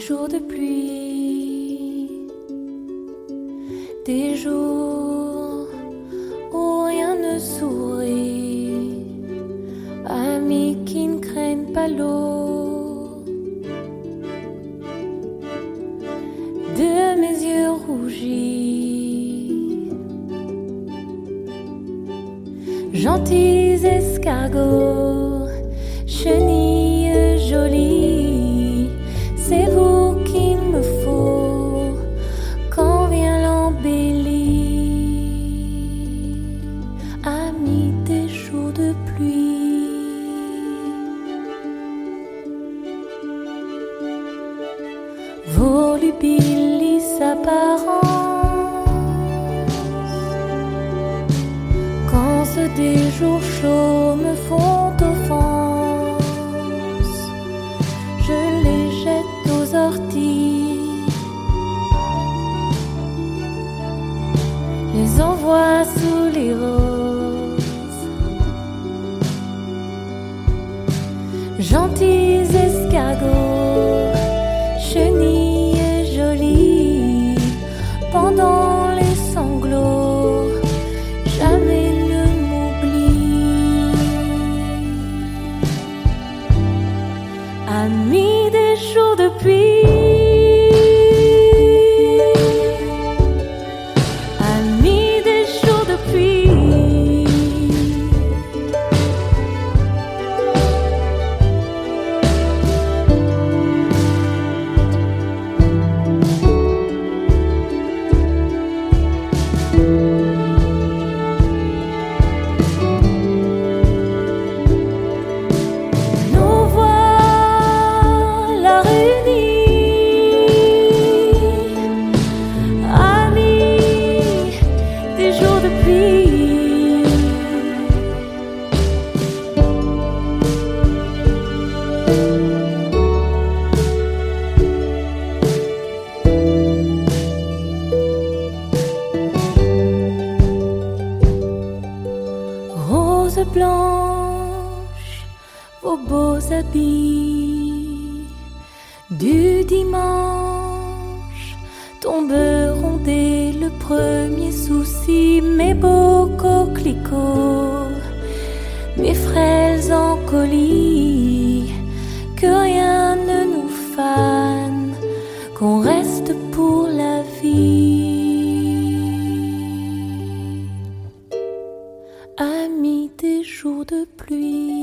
jours de pluie, des jours où rien ne sourit, amis qui ne craignent pas l'eau, de mes yeux rougis, gentils escargots, chenilles jolies, c'est vous qu'il me faut quand vient l'embellie, amis des jours de pluie. Volubilis apparence, quand ceux des jours chauds me font offense, je les jette aux orties, les envoie sous les roses, gentils escargots, chenilles jolies, pendant les sanglots, jamais ne m'oublie, amis des jours de pluie, amis des jours de pluie. Nous voilà réunis, amis des jours de pluie. Rose blanche, vos beaux habits du dimanche tomberont dès le premier souci, mes beaux coquelicots, mes frêles en colis, que rien ne nous fane, qu'on reste pour la vie, amis des jours de pluie.